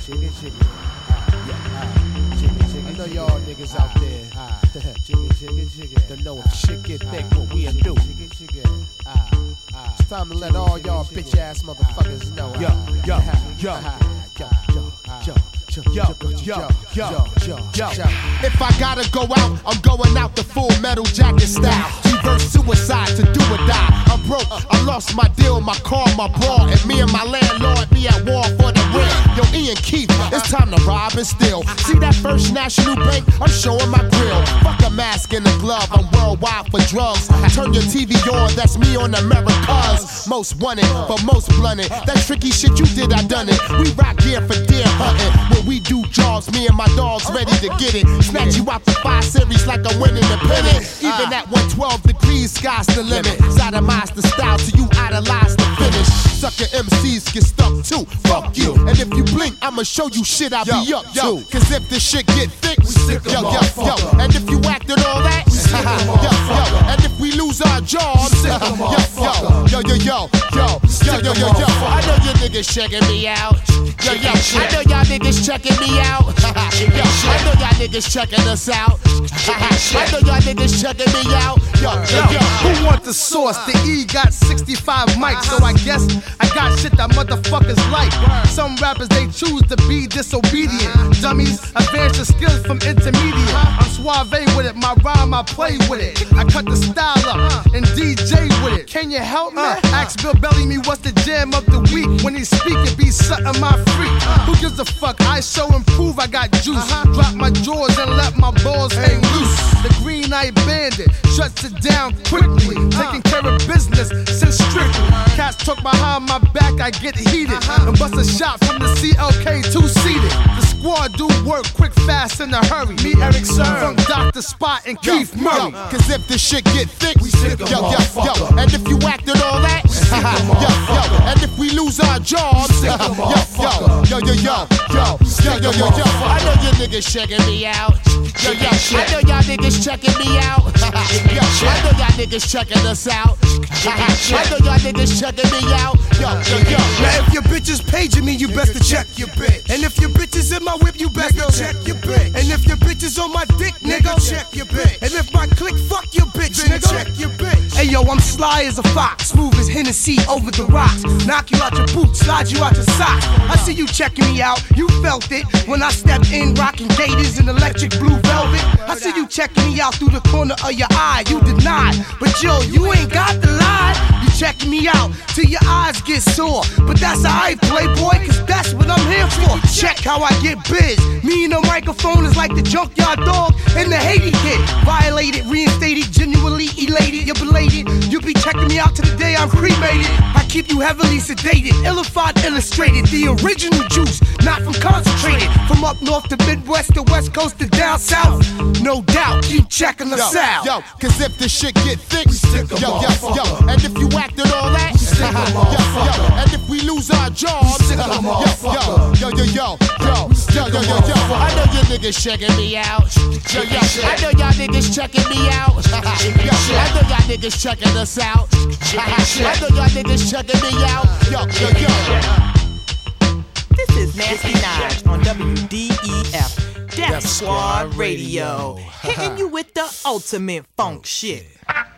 I know y'all niggas out there don't know if shit get thick, what we'll do. It's time to let all y'all bitch ass motherfuckers know. If I gotta go out, I'm going out the Full Metal Jacket style. Reverse suicide to do or die. I'm broke, I lost my deal, my car, my bra, and me and my landlord be at war for the rent. Yo, Ian Keith, it's time to rob and steal. See that First National Bank? I'm showing my grill. Fuck a mask and a glove, I'm worldwide for drugs. Turn your TV on, that's me on America's Most Wanted, but most blunted. That tricky shit you did, I done it. We rock gear for deer hunting. When we do jobs, me and my dogs ready to get it. Snatch you out the 5 Series like I'm winning the pennant. Even at 112 degrees, sky's the limit. Sodomize the style till you idolize the finish. Sucker MCs get stuck too. Fuck you. And if you blink, I'ma show you shit I be up to. Cause if this shit get thick, we sick yo. And if you acted all that, and if we lose our jobs, yo. I know you niggas checking me out. I know y'all niggas checking me out. I know y'all niggas checking us out. I know y'all niggas checking me out. Who want the sauce? The E got 65 mics, so I guess I got shit that motherfuckers like. Some rappers, they choose to be disobedient. Dummies advance your skills from intermediate. I'm suave with it, my rhyme, I play with it. I cut the style up and DJ with it. Can you help me? Ask Bill Bellamy what's the jam of the week. When he speak, it be something my freak. Who gives a fuck? I show and prove I got juice. Drop my drawers and let my balls hang loose. The Green Eye Bandit shuts it down quickly. Taking care of business since strictly. Cats talk behind my back, I get heated. And bust a shot from the CLK 2-seated. The squad do work quick, fast, in a hurry. Me, Eric Serm, from Dr. Spot and Keith Murray. Cause if this shit get thick, we sick and if you acted all that, and if we lose our jobs, yo. I know you niggas checking me out. I know y'all niggas checking me out. I know y'all niggas checking us out. I know y'all niggas checking me out. Now if your bitch is paging me, you best to check your bitch. And if your bitch is in my whip, you best to check your bitch. And if your bitch is on my dick, nigga, check your bitch. And if my click, fuck your bitch, nigga, check your bitch. Hey yo, I'm sly as a fox, smooth as Hennessy over the rocks. Knock you out your boots, slide you out your socks. I see you checking me out, you felt it when I stepped in, rocking gators and electric blue velvet. I see you checking me out through the corner of your eye, you denied, but yo, you ain't got the lie. You checking me out till your eyes get sore, but that's alright, playboy, cause that's what I'm here for. Check how I get biz. Me and the microphone is like the junkyard dog and the Haiti kid. Violated, reinstated, genuinely elated. You're belated. You be checking me out to the day I'm cremated. I keep you heavily sedated, illified, illustrated. The original juice, not from concentrated. From up north to Midwest to West Coast to down south. No doubt, keep checking us out. Yo, cause if this shit get thick, we sick yo. And if you acted all that, and if we lose our jobs, yo. I know you niggas checking me out. I know y'all niggas checking me out. I know y'all niggas checking us out. I know y'all niggas checking me out. This is Nasty Nige on WDEF, Death Squad Radio, hitting you with the ultimate funk shit.